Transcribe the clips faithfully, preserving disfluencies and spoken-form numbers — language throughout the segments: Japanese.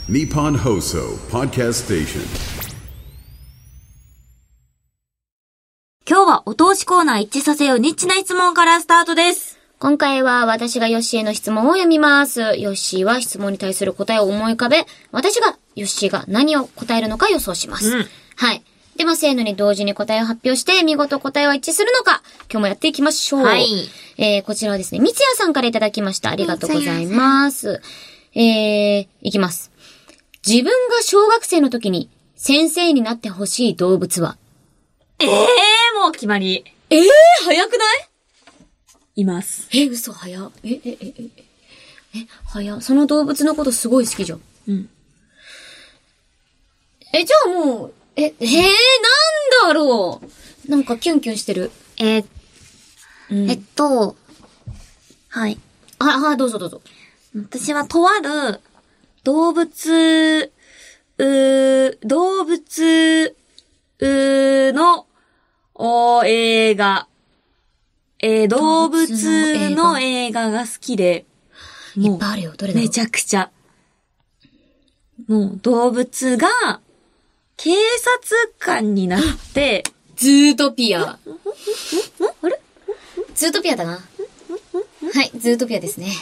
Nippon Hoso Podcast Station。 今日はお通しコーナー一致させようニッチな質問からスタートです。 今回は私がヨッシーへの質問を読みます。ヨッシーは質問に対する答えを思い浮かべ、私がヨッシーが何を答えるのか予想します。うん、はい。では、せーのに同時に答えを発表して、見事答えは一致するのか、今日もやっていきましょう。はい。えー、こちらはですね、三ツ矢さんからいただきました。ありがとうございます。えー、いきます。自分が小学生の時に先生になってほしい動物は？ えー、もう決まり。 えー、早くない？ います。 え、嘘、早。え、え、え、え、え、早。その動物のことすごい好きじゃん。 うん。 え、じゃあもう、え、えー、なんだろう。なんかキュンキュンしてる。 えーうん、 えっと、 はい。 あ、はい、どうぞどうぞ。 私はとある動物、うー、動物、うーの、お、映画。えー、動物の映画が好きで。 いっぱいあるよ、どれだろう。 めちゃくちゃ。もう動物が、警察官になって、 ズートピア。 あれズートピアだな。はい、ズートピアですね。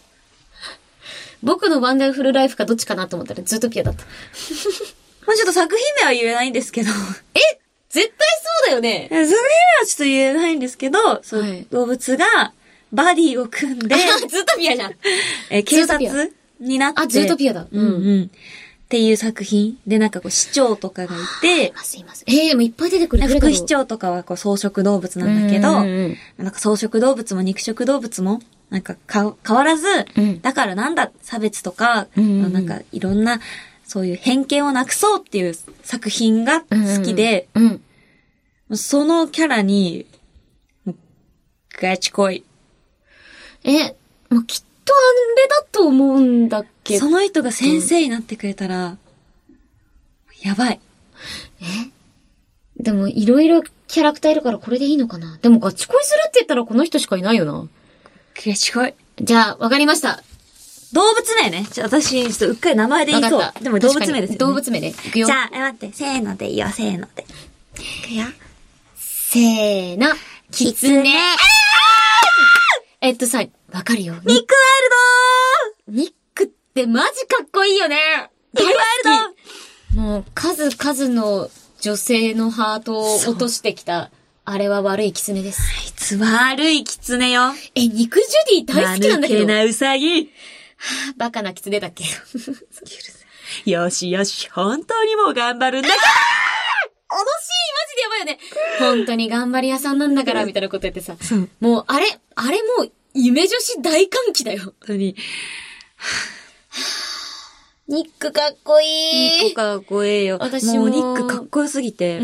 僕のワンダフルライフかどっちかなと思ったらズートピアだった。 まあちょっと作品名は言えないんですけど。 え絶対そうだよね。 作品名はちょっと言えないんですけど、そう、はい、動物がバディを組んで。 ズートピアじゃん。 え、警察になって。 あ、ズートピアだ。 うんうん。っていう作品で、なんかこう市長とかがいて、 いますいます。ええー、でもいっぱい出てくる。 副市長とかはこう草食動物なんだけど、うんうん、なんか草食動物も肉食動物もなんかか変わらず、うん、だからなんだ差別とか、うんうん、なんかいろんなそういう偏見をなくそうっていう作品が好きで、 うんうんうん、そのキャラにガチ恋。 え、もうきっとあれだと思うんだけど。 その人が先生になってくれたら、やばい。 えでも、いろいろキャラクターいるからこれでいいのかな。でも、ガチ恋するって言ったらこの人しかいないよな。 ガチ恋。 じゃあ、わかりました。 動物名ね。ちょ私、ちょっとうっかり名前で言いそう。でも動物名ですよね。 動物名で。いくよ。 じゃあ、待って、せーのでいいよ、せーので。いくよ。 せーの。キツネ。えっとさ、わかるよ。 ニックワイルドーニックってマジかっこいいよね。 ニックワイルドもう、数々の女性のハートを落としてきた、あれは悪いキツネです。 あいつ悪いキツネよ。 え、肉ジュディ大好きなんだけど。 間抜けなウサギ。 はぁ、バカなキツネだっけ。 よしよし、本当にもう頑張るんだから。 惜しい、マジでやばいよね。本当に頑張り屋さんなんだから、みたいなこと言ってさ。もう、あれ、あれもう、夢女子大歓喜だよ。 本当に。 ニックかっこいい。 ニックかっこいいよ。私も。もうニックかっこよすぎて。 うん。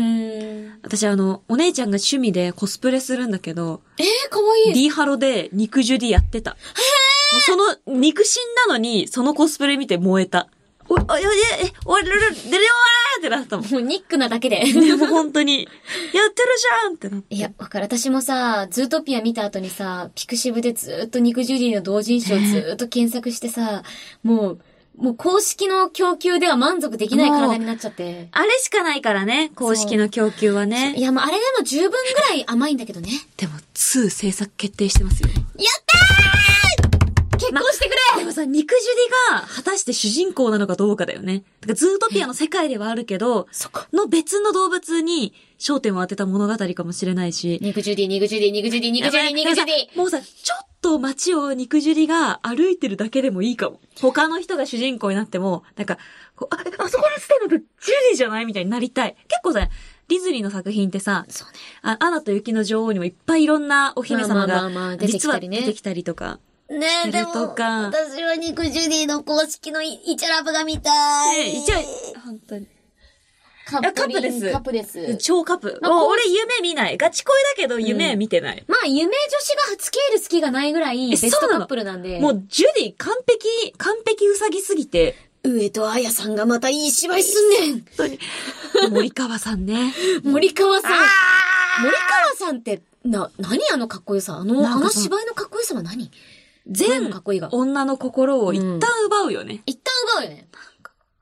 私あの、お姉ちゃんが趣味でコスプレするんだけど。 えー、かわいい。 D ハロで肉ジュディやってた。へー。もうその、肉親なのに、そのコスプレ見て燃えた。お、お、え、え、お、るる、るるわーってなったもん。 もうニックなだけで。 でも本当に、やってるじゃんってなって。 いや、わかる。私もさ、ズートピア見た後にさ、ピクシブでずーっと肉ジュディの同人誌をずーっと検索してさ、もう、もう公式の供給では満足できない体になっちゃって。 あれしかないからね、公式の供給はね。 いや、もうあれでも十分ぐらい甘いんだけどね。 でも、に制作決定してますよ。やったー結婚してくれ、 ま、でもさ、肉ジュディが果たして主人公なのかどうかだよね。だからズートピアの世界ではあるけど、そこの別の動物に焦点を当てた物語かもしれないし。 肉ジュディ、肉ジュディ、肉ジュディ、肉ジュディ、肉ジュディ。 もうさ、ちょっと街を肉ジュディが歩いてるだけでもいいかも。他の人が主人公になっても、なんか、こうあ、あそこに捨てるのってジュディじゃないみたいになりたい。結構さ、ディズニーの作品ってさ、 そうね、 あアナと雪の女王にもいっぱいいろんなお姫様が実は出てきたりとか。 ねえ、でも、私は肉ジュディの公式のイチャラブが見たい。 ねえ、イチャ、本当に。 カップカップです。 カップです。 超カップ。俺夢見ない。ガチ恋だけど夢見てない。 うん、まあ、夢女子が初ケール好きがないぐらいベストカップルなんで。 もう、ジュディ完璧、完璧うさぎすぎて。 上戸彩さんがまたいい芝居すんねん。 本当に。森川さんね。 森川さん。森川さんって、な、何あのかっこよさ。あの、あの芝居のかっこよさは何？全部かっこいいが。 女の心を一旦奪うよね。 うん、一旦奪うよね。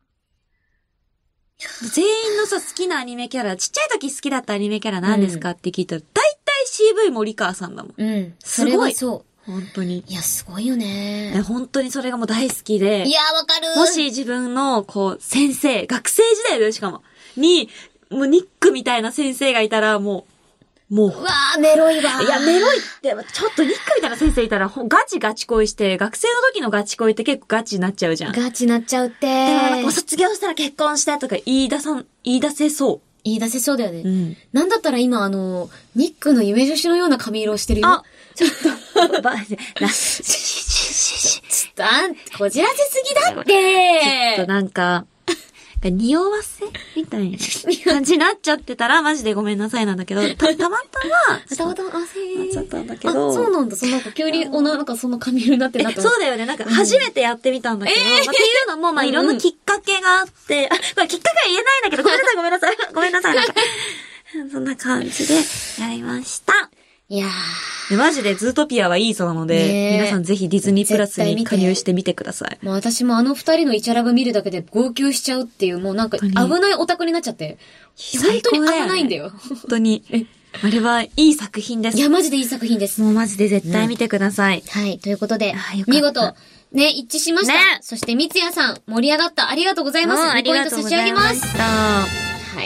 全員のさ、好きなアニメキャラ、ちっちゃい時好きだったアニメキャラ何ですかって聞いたら、だいたい シーブイ 森川さんだもん。 うん。 すごい。 それはそう。 本当に。 いや、すごいよね。 本当にそれがもう大好きで。 いや、わかる。 もし自分の、こう、先生、学生時代だよ、しかも。に、もうニックみたいな先生がいたら、もう、もう。 うわー、メロいわ。 いや、メロいって、ちょっとニックみたいな先生いたら、ガチガチ恋して、学生の時のガチ恋って結構ガチになっちゃうじゃん。 ガチになっちゃうって。 でもなんかもう卒業したら結婚してとか言い出さん、言い出せそう。 言い出せそうだよね。 うん。 なんだったら今あの、ニックの夢女子のような髪色をしてるよ。 あ、ちょっと、ば、な、し、し、し、し、 ちょっとあん、こじらせすぎだってちょっとなんか、匂わせみたいな感じになっちゃってたら、マジでごめんなさいなんだけど、た、たまたま、 たまたま、あ、せー。 なっちゃったんだけど。 あ、そうなんだ。そのなんか急に、おな、なんかその髪色になってるなって。 そうだよね。なんか初めてやってみたんだけど、うんまあ、っていうのも、まあ、いろんなきっかけがあって、あ、まあ、きっかけは言えないんだけど、ごめんなさい、ごめんなさい、ごめんなさい、なんか。そんな感じで、やりました。 いやー。でマジでズートピアはいいそうなので、皆さんぜひディズニープラスに加入してみてください。 もう私もあの二人のイチャラブ見るだけで号泣しちゃうっていう、もうなんか危ないオタクになっちゃって。本当に危ないんだよ。 本当に。あれはいい作品です。 いや、マジでいい作品です。 もうマジで絶対見てください。 うん、はい。ということで、見事、ね、一致しました。ね、そして、三ツ矢さん、盛り上がった。ありがとうございます。にポイント差し上げます。はい。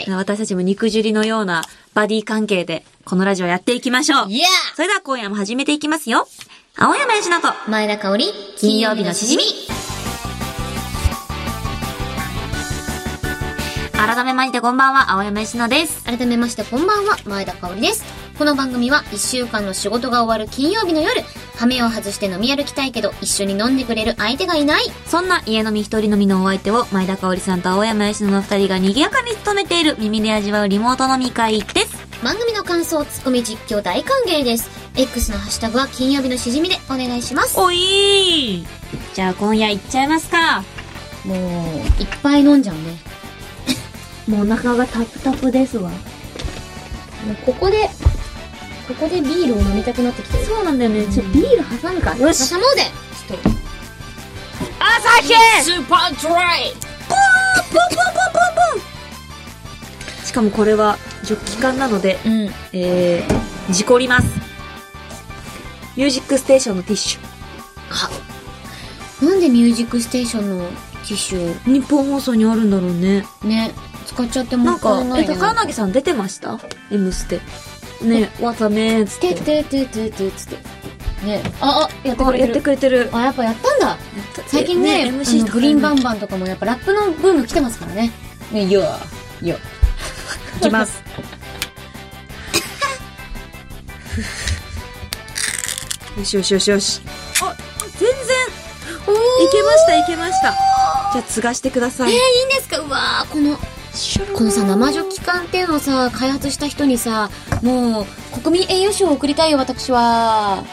私たちも肉汁のようなバディ関係で、このラジオやっていきましょう。 いやそれでは今夜も始めていきますよ。青山佳乃と、 前田香織、金曜日のしじみ。 改めましてこんばんは、青山佳乃です。 改めましてこんばんは、前田香織です。この番組はいっしゅうかんの仕事が終わる金曜日の夜、羽目を外して飲み歩きたいけど一緒に飲んでくれる相手がいない。 そんな家飲み一人飲みのお相手を前田香織さんと青山佳乃の二人が賑やかに務めている耳で味わうリモート飲み会です。 番組の感想、ツッコミ、実況大歓迎です。X のハッシュタグは金曜日のしじみでお願いします。 おいー。じゃあ今夜行っちゃいますか。 もう、いっぱい飲んじゃうね。 もうお腹がタプタプですわ。もうここで、ここでビールを飲みたくなってきてる。 そうなんだよね。ちょ、ビール挟むか。 よし。挟もうで。ちょっと。 朝日スーパードライポーンポンポンポンポンポン。しかもこれはジョッキ缶なので、 うん、 えー、事故ります。ミュージックステーションのティッシュ。 あ、なんでミュージックステーションのティッシュ日本放送にあるんだろうね。 ね。使っちゃってもったいないね。 なんか、え、高柳さん出てました ?M ステ。ね、わためーつって。 てててててつって。ね。あ、あ、やってくれてる。 やってくれてる。 あ、やっぱやったんだ。最近ね、ね エムシー グリーンバンバンとかもやっぱラップのブーム来てますからね。ね、よー、よ。 いきます。よしよしよしよし。あ、全然、いけましたいけました。じゃあ、継がしてください。 えー、いいんですか。うわー、この、このさ、生ジョッキ缶っていうのをさ、開発した人にさ、もう、国民栄誉賞を送りたいよ、私は。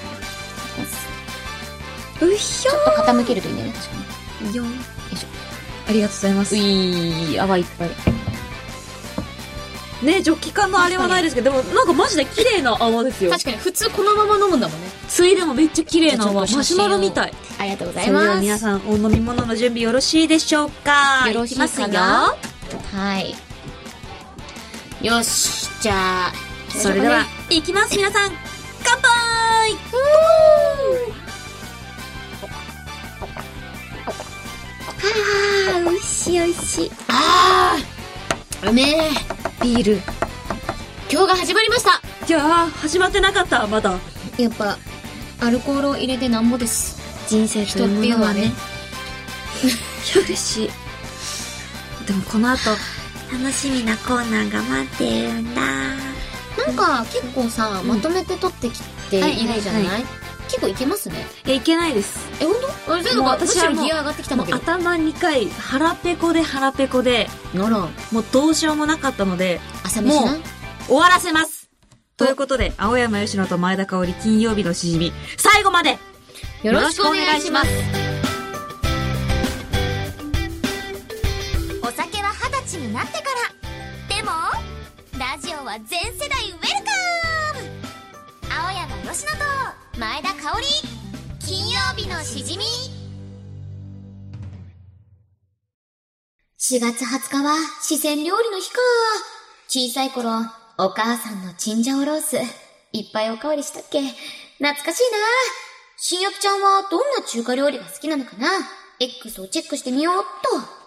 うひょー。 ちょっと傾けるといいんだよね、確かに。 よん。よいしょ。ありがとうございます。 ういー、泡いっぱい。 ね、ジョッキ缶のあれはないですけど、でもなんかマジで綺麗な泡ですよ。 確かに、普通このまま飲むんだもんね。 ついでもめっちゃ綺麗な泡。マシュマロみたい。 ありがとうございます。 それでは皆さん、お飲み物の準備よろしいでしょうか。 よろしいますよ。はい。よし、じゃあ、 それでは、いきます、皆さん。乾杯。 はぁ、おいしいおいしい。あー、うめえ。 ビール。 今日が始まりました。 いやー、始まってなかった、まだ。 やっぱ、アルコールを入れてなんぼです。 人生というものはね。いや、嬉しい。でもこの後、楽しみなコーナーが待ってるんだ。 なんか、結構さ、うん、まとめて撮ってきているじゃない、はいはいはい、結構いけますね。 いや、いけないです。 え、ほんと？あれ、全部私はもうギア上がってきたんだけど。 頭にかい、腹ペコで腹ペコで、 なら、 もうどうしようもなかったので、 朝飯な。 もう、終わらせます。ということで、青山佳乃と前田香織金曜日のしじみ、最後までよろしくお願いします。 お酒は二十歳になってから。でも、ラジオは全世代ウェルカム。青山佳乃と前田香織、金曜日のしじみ。 しがつはつかは四川料理の日か。小さい頃、お母さんのチンジャオロース、いっぱいおかわりしたっけ。懐かしいな。新よぴちゃんはどんな中華料理が好きなのかな。 X をチェックしてみようっと。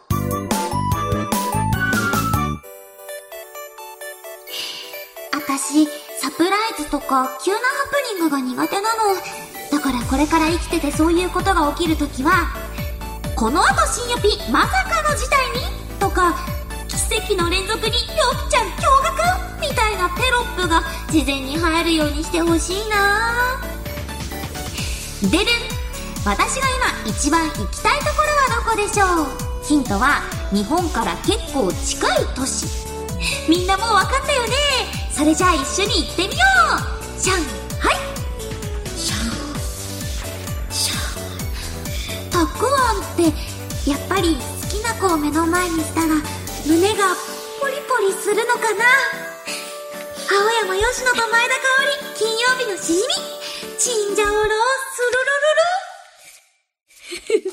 私、サプライズとか急なハプニングが苦手なの。だからこれから生きててそういうことが起きるときは、この後新よぴまさかの事態にとか、奇跡の連続によぴちゃん驚愕みたいなテロップが事前に入るようにしてほしいな。でるん、私が今一番行きたいところはどこでしょう。ヒントは日本から結構近い都市。みんなもう分かったよね。それじゃあ一緒に行ってみよう。上海。 シャン、シャン。 たくあんってやっぱり好きな子を目の前にしたら胸がポリポリするのかな。青山吉野と前田香織、金曜日のしじみ、チンジャオロースルルルル。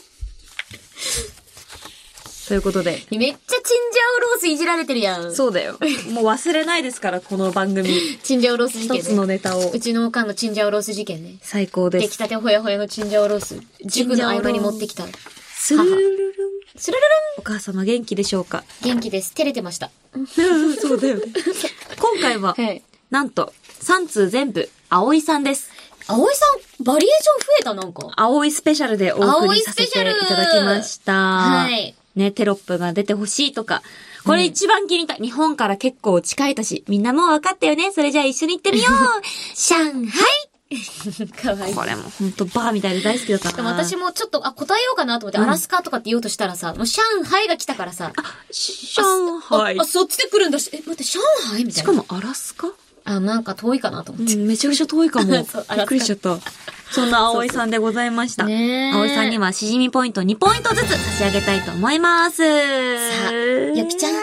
ということで。 めっちゃチンジャオロースいじられてるやん。 そうだよ。もう忘れないですから、この番組。 チンジャオロース事件ね。 一つのネタを。 うちのおかんのチンジャオロース事件ね。 最高です。 出来たてほやほやのチンジャオロース。塾の合間に持ってきた。 スルルルルン。 スルルルン。 お母様元気でしょうか？ 元気です。照れてました。 そうだよね。今回は、 はい、 なんと、さん通全部、葵さんです。 葵さん、バリエーション増えたなんか。 葵スペシャルでお送りさせていただきました。 はい。 ね、テロップが出てほしいとか。これ一番気に入った。日本から結構近い都市。みんなもう分かったよね。それじゃあ一緒に行ってみよう。上海。 かわいい。 これもほんとバーみたいで大好きだったな。 でも私もちょっと、あ、答えようかなと思って、うん、アラスカとかって言おうとしたらさ、もう上海が来たからさ。 あ、上海。 あ、あ、そっちで来るんだし。え、待って、上海みたいな。 しかもアラスカ？ あ、なんか遠いかなと思って。 うん、めちゃくちゃ遠いかも。びっくりしちゃった。そんな葵さんでございました。ね、葵さんにはしじみポイントにポイントずつ差し上げたいと思います。さあ、よきちゃん、よかったね。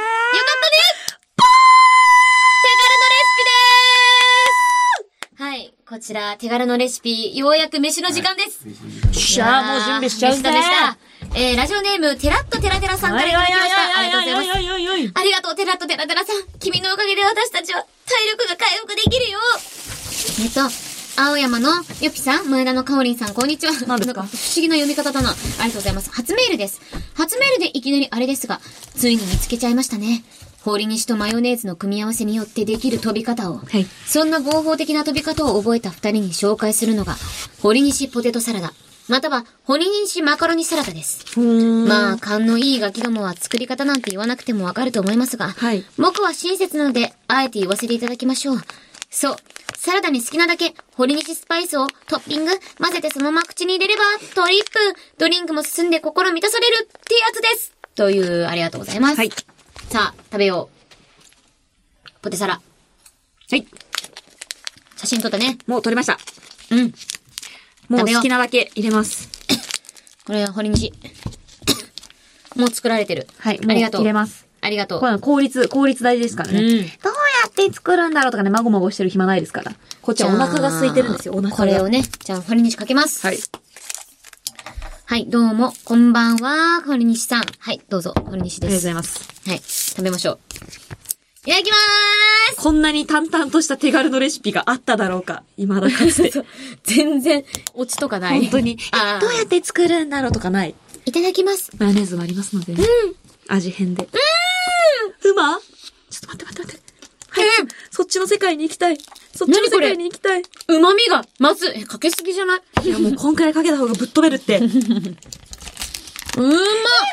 手軽のレシピでーす。はい、こちら手軽のレシピ、ようやく飯の時間です。 しゃあ、もう準備しちゃうぜ。 でしたでした。えー、ラジオネーム、テラットテラテラさんからいただきました。ありがとうございます。ありがとう、テラットテラテラさん。君のおかげで私たちは体力が回復できるよ。えっと、青山のよぴさん、前田のかおりんさん、こんにちは。 何ですか？ 不思議な読み方だな。ありがとうございます。初メールです。初メールでいきなりあれですが、ついに見つけちゃいましたね。ほうりにしとマヨネーズの組み合わせによってできる飛び方を。はい。そんな合法的な飛び方を覚えた二人に紹介するのが、ほりにしポテトサラダ。または、ほりにしマカロニサラダです。まあ、勘のいいガキどもは作り方なんて言わなくてもわかると思いますが、はい。僕は親切なので、あえて言わせていただきましょう。そう。サラダに好きなだけ、ほりにしスパイスをトッピング、混ぜてそのまま口に入れれば、トリップ、ドリンクも進んで心満たされるってやつです。という、ありがとうございます。はい。さあ、食べよう。ポテサラ。はい。写真撮ったね。 もう撮りました。 うん。 もう好きなだけ入れます。 これはほりにし。もう作られてる。 はい。ありがとう。入れます。 ありがとう。 これ効率、効率大事ですからね。うん。どうやって作るんだろうとかね、まごまごしてる暇ないですから。こっちはお腹が空いてるんですよ、お腹が。 これをね、じゃあ、ほりにしかけます。はい。はい、どうも、こんばんは、ほりにしさん。はい、どうぞ、ほりにしです。 ありがとうございます。 はい、食べましょう。いただきまーす。 こんなに淡々とした手軽のレシピがあっただろうか、未だかつて。 全然、オチとかない。 本当に。どうやって作るんだろうとかない。 いただきます。 マヨネーズもありますのでね。うん。味変で。うーん。うま？ちょっと待って待って待って。はい、うん。そっちの世界に行きたい。そっちの世界に行きたい。 旨味が、まず、え、かけすぎじゃない？ いや、もうこんくらいかけた方がぶっ飛べるって。うーまっ。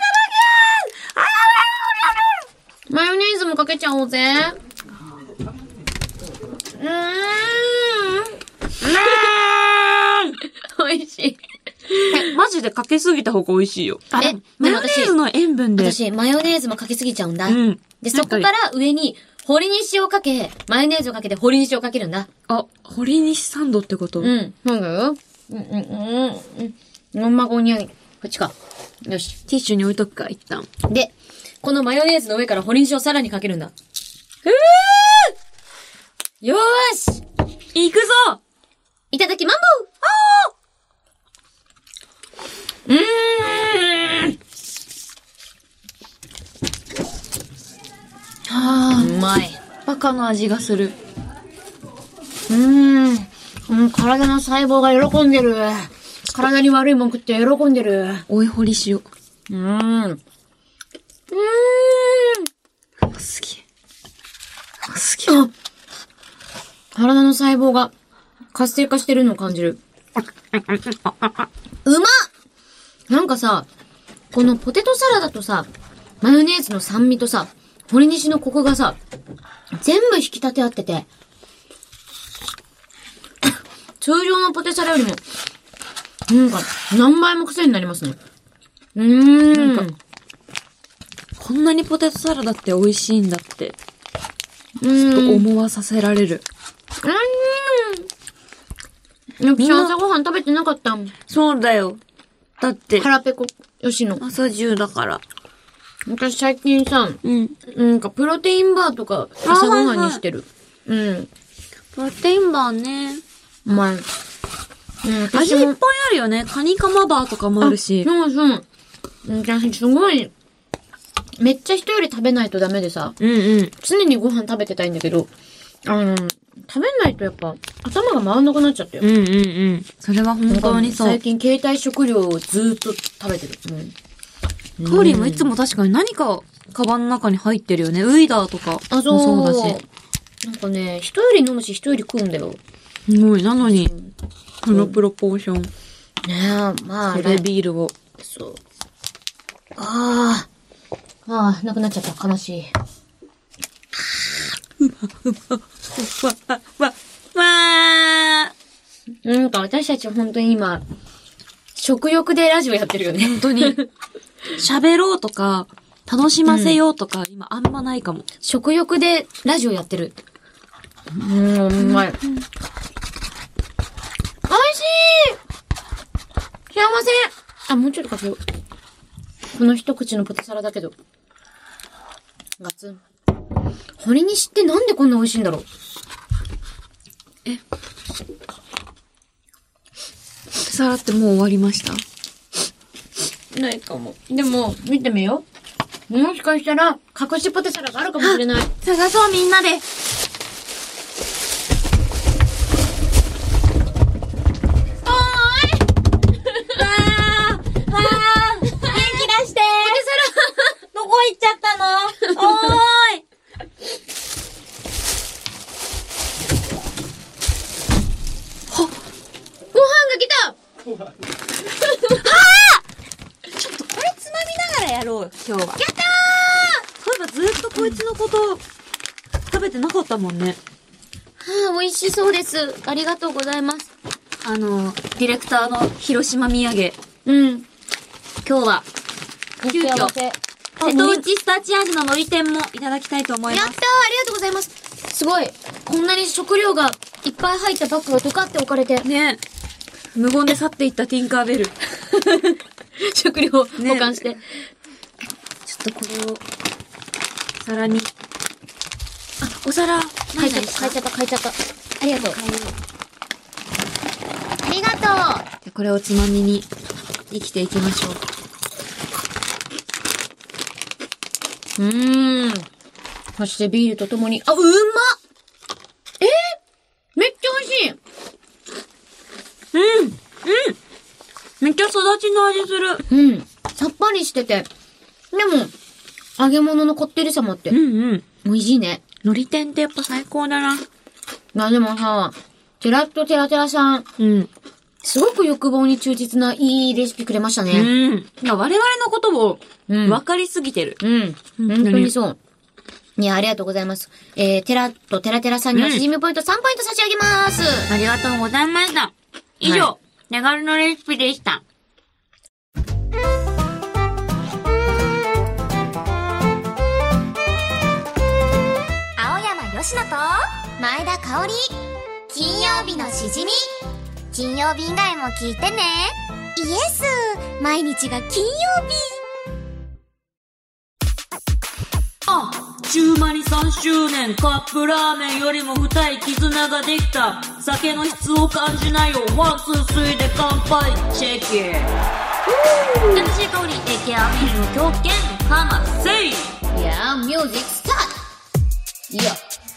マヨネーズもかけちゃおうぜ。うーん。うーん。美味しい。 え、マジでかけすぎた方が美味しいよ。あれ、マヨネーズの塩分で。 私、マヨネーズもかけすぎちゃうんだ。うん。で、そこから上に、ほりにしをかけ、マヨネーズをかけてほりにしをかけるんだ。 あ、ほりにしサンドってこと？ うん。そうだよ。うん、うん、うん。うん。まごにゃい。こっちか。よし。 ティッシュに置いとくか、一旦。 で、このマヨネーズの上からほりにしをさらにかけるんだ。えーよーし行くぞいただきマンボウあーうーんまい。 バカの味がする。 うーん。うん、体の細胞が喜んでる。体に悪いもん食って喜んでる。 おいほり塩。 うーん。うーん。 甘すぎ。甘すぎ。 あ、体の細胞が活性化してるのを感じる。うまっ！なんかさ、このポテトサラダとさ、マヨネーズの酸味とさ、鶏西のコクがさ、全部引き立て合ってて、通常のポテサラよりも、なんか、何倍も癖になりますね。うーん。なんかこんなにポテトサラダって美味しいんだって、 うーん。 ちょっと思わさせられる。 うーん。私朝ごはん食べてなかったもん。 そうだよ。だって、 腹ペコ、よしの。 朝中だから。 私最近さ、 うん。 なんかプロテインバーとか朝ごはんにしてる。うん。 プロテインバーね。 うまい。うん、 味いっぱいあるよね。カニカマバーとかもあるし。 そうそう。私すごい、めっちゃ人より食べないとダメでさ、 うんうん。 常にご飯食べてたいんだけど、あの、食べないとやっぱ頭が回んなくなっちゃったよ。 うんうんうん。それは本当にそう。 最近携帯食料をずーっと食べてる。うん。 カオリンもいつも確かに何かカバンの中に入ってるよね。ウイダーとかもそうだし。 なんかね、人より飲むし人より食うんだよ。 すごい。なのに、このプロポーション。 ねえ、まあ。 これビールを。 そう。ああ。ああ、なくなっちゃった。悲しい。 わ、わ、わ、わー。 なんか私たち本当に今、食欲でラジオやってるよね。 本当に。喋ろうとか、楽しませようとか、うん、今あんまないかも。 食欲でラジオやってる。うーん、うまい。おいしい！幸せ！あ、もうちょっとかけよう。この一口のポテサラだけど。ガツン。鶏西ってなんでこんな美味しいんだろう？ え？ポテサラってもう終わりました？ ないかも。でも、見てみよう。もしかしたら、隠しポテサラがあるかもしれない。 探そうみんなで。行っちゃったの？おーい。 はっ、ご飯が来た。 はぁちょっとこれつまみながらやろうよ、今日は。やったー！そういえばずっとこいつのこと食べてなかったもんね。 はぁ、美味しそうです。ありがとうございます。 あの、ディレクターの広島土産。 うん。 今日は、急遽。瀬戸の内スタチ味の海苔天もいただきたいと思います。 やったー、ありがとうございます。すごい。こんなに食料がいっぱい入ったバッグがドカって置かれて。 ねえ。無言で去っていったティンカーベル。 食料を保管して、ね。 ちょっとこれを、皿に。あ、お皿、 変えちゃった、変えちゃった、変えちゃった。ありがとう。ありがとう。じゃこれをつまみに生きていきましょう。 うーん。そしてビールとともに、あ、うまっ！えー、めっちゃ美味しい！ うん！うん！めっちゃ育ちの味する。 うん。さっぱりしてて。でも、揚げ物のこってりさもあって。 うんうん。 美味しいね。 海苔天ってやっぱ最高だな。 まあでもさ、テラッとテラテラさん。 うん。 すごく欲望に忠実ないいレシピくれましたね。 うん。いや、我々のことを、分かりすぎてる。 うん。うん、本当にそう。いや、ありがとうございます。えー、テラとテラテラさんにはしじみポイントさんポイント差し上げます。 ありがとうございました。以上、手軽のレシピでした。 青山よしのと前田香織、金曜日のしじみ。金曜日以外も聞いてね。イエス、毎日が金曜日。 あ、中馬にさんしゅうねん、カップラーメンよりも深い絆ができた。酒の質を感じないよ。ワン、ツー、スリーで乾杯。チェキ。エムシー 香り、エーケーアール の狂犬、かませい。 いやー、ミュージックスタート。 Yeah.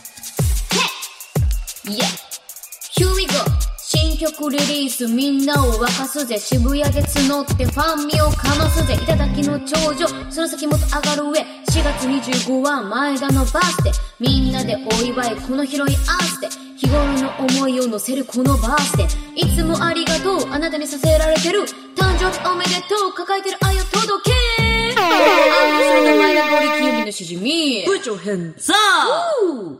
Hey! Yeah. Here we go. 新曲リリースみんなを沸かすぜ。渋谷で募ってファン味をかますぜ。いただきの頂上、その先もっと上がる上。しがつにじゅうごは前田のバースデー。みんなでお祝いこの広いアースで。日頃の思いを乗せるこのバースデー。いつもありがとう、あなたにさせられてる。誕生日おめでとう、抱えてる愛を届け。あそれの前田ゴリキユミのしじみ。 部長編さあ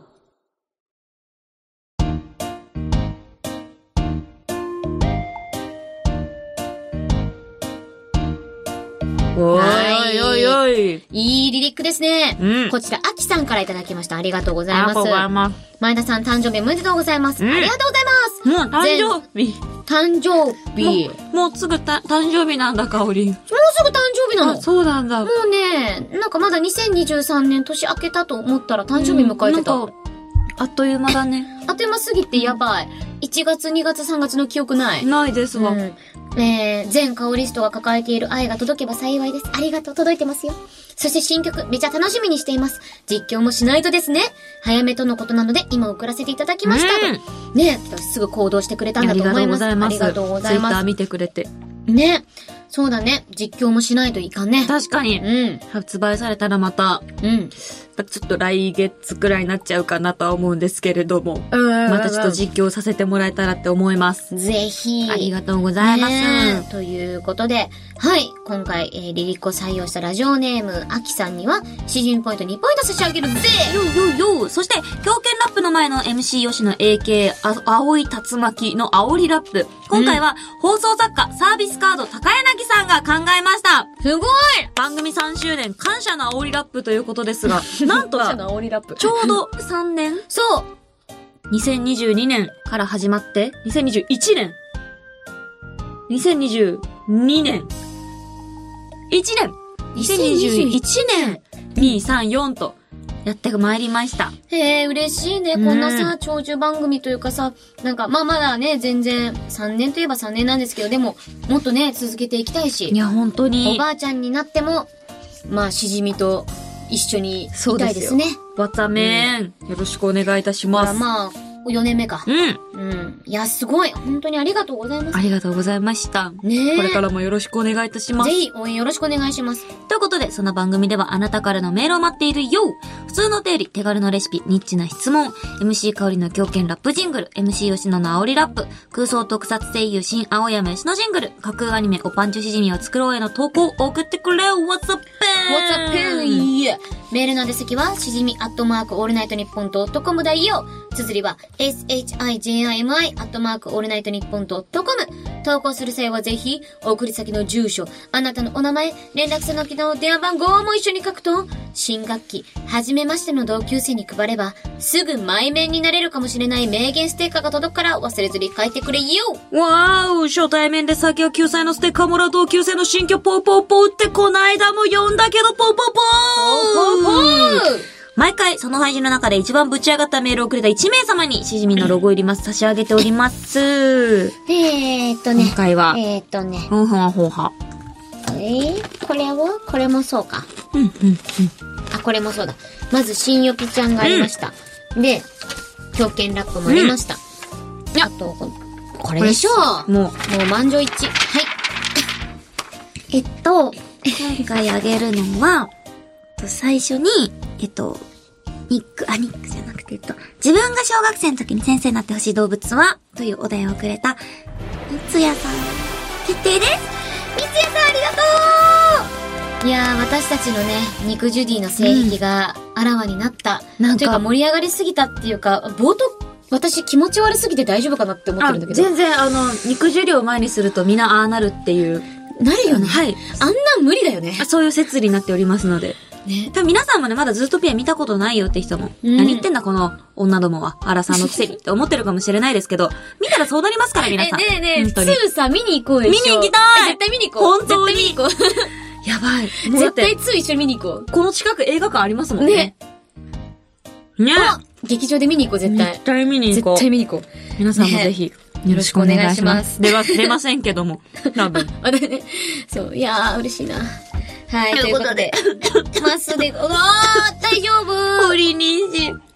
おいおいおい。 いいリリックですね。 うん、 こちら、アキさんからいただきました。ありがとうございます。 ありがとうございます。 前田さん、誕生日おめでとうございます。うん、ありがとうございます。 もう誕生日。 誕生日。 もう、もうすぐた誕生日なんだ、かおりん。もうすぐ誕生日なの。 あ、そうなんだ。 もうね、なんかまだにせんにじゅうさんねん年明けたと思ったら誕生日迎えてた。うん、 あっという間だね。 あっという間すぎてやばい。いちがつ、にがつ、さんがつの記憶ない。 ないですわ。 うんえー、全カオリストが抱えている愛が届けば幸いです。ありがとう、届いてますよ。そして新曲、めちゃ楽しみにしています。実況もしないとですね。早めとのことなので、今送らせていただきましたと。うん、ねすぐ行動してくれたんだと思います。ありがとうございます。 ツイッター見てくれて。 ねそうだね。実況もしないといかんね。 確かに。 うん。 発売されたらまた、 うん。 ちょっと来月くらいになっちゃうかなとは思うんですけれども、またちょっと実況させてもらえたらって思います。 ぜひ。 ありがとうございます。 ね、ということで、はい。今回、えー、リリックを採用したラジオネーム、アキさんには、シジミポイントにポイント差し上げるぜよよよそして、狂犬ラップの前の エムシー 吉野 エーケー あ、青い竜巻の煽りラップ。今回は、放送作家、サービスカード高柳さんが考えました。 すごい番組さんしゅうねん感謝の煽りラップということですが、なんと、 感謝の煽りラップちょうどさんねんそうにせんにじゅうにねんから始まって、にせんにじゅういちねんにせんにじゅうにねんいちねんにせんにじゅういちねんに、さん、よんとやってまいりました。 へえ、嬉しいね。こんなさ、長寿番組というかさ、なんか、まあまだね、全然、さんねんといえばさんねんなんですけど、でも、もっとね、続けていきたいし。 いや、本当に。 おばあちゃんになっても、まあ、しじみと一緒にいたいですね。 わためん、うん。よろしくお願いいたします。 まあ、よねんめか。 うん。 うん。いや、すごい。本当にありがとうございます。 ありがとうございました。 ねえ。 これからもよろしくお願いいたします。 ぜひ応援よろしくお願いします。 ということで、その番組ではあなたからのメールを待っているよ。普通のお便り、手軽のレシピ、ニッチな質問、エムシー 香りの狂犬ラップジングル、エムシー 吉野の煽りラップ、空想特撮声優新青山吉野ジングル、架空アニメおパンチョしじみを作ろうへの投稿を送ってくれ。What's up, pen? What's up, pen? メールの宛先は、しじみアットマークオールナイトニッポンドットコムだよ。綴りは、エスエイチアイジェイアイエムアイ アットマークオールナイトニッポンドットコム。投稿する際はぜひ、送り先の住所、あなたのお名前、連絡先の機能、電話番号も一緒に書くと、新学期、初めましての同級生に配れば、すぐ前面になれるかもしれない名言ステッカーが届くから忘れずに書いてくれよ。 わーお、初対面で酒を救済のステッカーもらう同級生の新居ポーポーポーってこないだも読んだけどポーポーポーポーポーポー毎回その配信の中で一番ぶち上がったメールをくれたいちめいさまにしじみのロゴ入ります差し上げております。 えーっとね。 今回は。 えーっとね。 ほんほんほんは。 えー、これをこれもそうか。 うんうんうん。 あ、これもそうだ。まず、新よぴちゃんがありました。うん、で、狂犬ラップもありました。うん、あと、これでしょう。 もう。 もう満場一致。はい。 えっと、今回あげるのは、最初に、えっと、ニック、あ、ニックじゃなくて、えっと、自分が小学生の時に先生になってほしい動物はというお題をくれた、みつやさん、決定です。 みつやさんありがとう。いやー、私たちのね、肉ジュディの性癖があらわになった。うん、なんか、というか盛り上がりすぎたっていうか、冒頭、私気持ち悪すぎて大丈夫かなって思ってるんだけど。 全然、あの、肉ジュディを前にするとみんなああなるっていう。 なるよね。 はい。 あんなん無理だよね。 そういう説理になっておりますので。ね。多分皆さんもね、まだズートピア見たことないよって人も、うん、何言ってんだこの女どもは、アラサーのくせにって思ってるかもしれないですけど、見たらそうなりますから皆さん。 ねえねえねえ、すぐさ、見に行こうよ。 見に行きたい絶対見に行こう。 本当に絶対見に行こう。やばい。 絶対ツー一緒に見に行こう。 この近く映画館ありますもんね。ね。ね劇場で見に行こう、絶対。 絶対見に行こう。 絶対見に行こう。 皆さんもぜひ、よろしくお願いします。出ま、出ませんけども。多分。 そう、いやー、嬉しいな。はい、ということで。マスで、うわー、大丈夫。 堀西。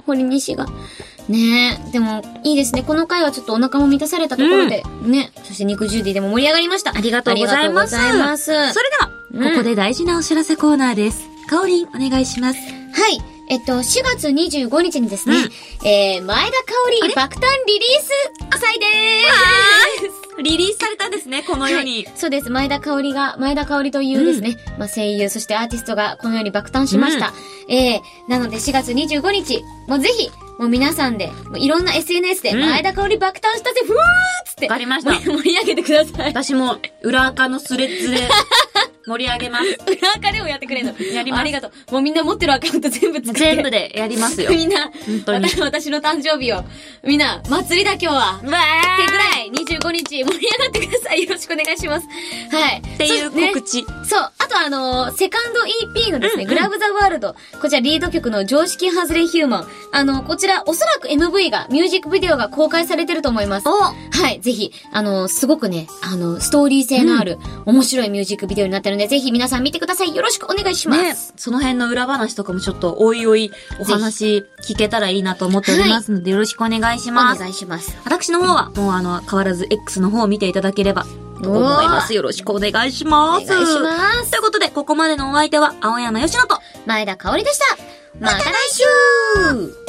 堀西が。ねえ、でも、いいですね。この回はちょっとお腹も満たされたところで、うん、ね。そして肉汁でも盛り上がりました。 ありがとうございます。ありがとうございます。それでは、うん、ここで大事なお知らせコーナーです。かおりん、お願いします。 はい。えっと、しがつにじゅうごにちにですね、うん、えー、前田香織爆誕リリース祭でーす。 リリースされたんですね、この世に。 はい、そうです。前田香織が、前田香織というですね、うん、まあ、声優、そしてアーティストがこの世に爆誕しました。うん、えー、なのでしがつにじゅうごにち、もうぜひ、もう皆さんで、もういろんな エスエヌエス で、前田香織爆誕したぜ、ふーっつって。 わかりました。 盛り上げてください。 私も、裏垢のスレッズで、盛り上げます。 裏垢でもやってくれるの。 やります。 ありがとう。もうみんな持ってるアカウント全部使って。 全部でやりますよ。 みんな、 本当に。 私の誕生日を。みんな、祭りだ今日は。 わーってぐらい、にじゅうごにち盛り上がってください。よろしくお願いします。はい。 っていう告知。 そう、ね。そう。あとあのー、セカンド イーピー のですね、うんうん、グラブザワールド。こちらリード曲の常識外れヒューマン。あのー、こちらおそらく エムブイ が、ミュージックビデオが公開されてると思います。 おはい。ぜひ、あのー、すごくね、あのー、ストーリー性のある、うん、面白いミュージックビデオになってるんで、ぜひ皆さん見てください。よろしくお願いします。 ね、その辺の裏話とかもちょっとおいおいお話聞けたらいいなと思っておりますので、はい、よろしくお願いします。 お願いします。 私の方は、もうあの、変わらず X の方を見ていただければと思います。よろしくお願いします。 お願いします。 ということで、ここまでのお相手は、青山よしのと、 前田香織でした。また来週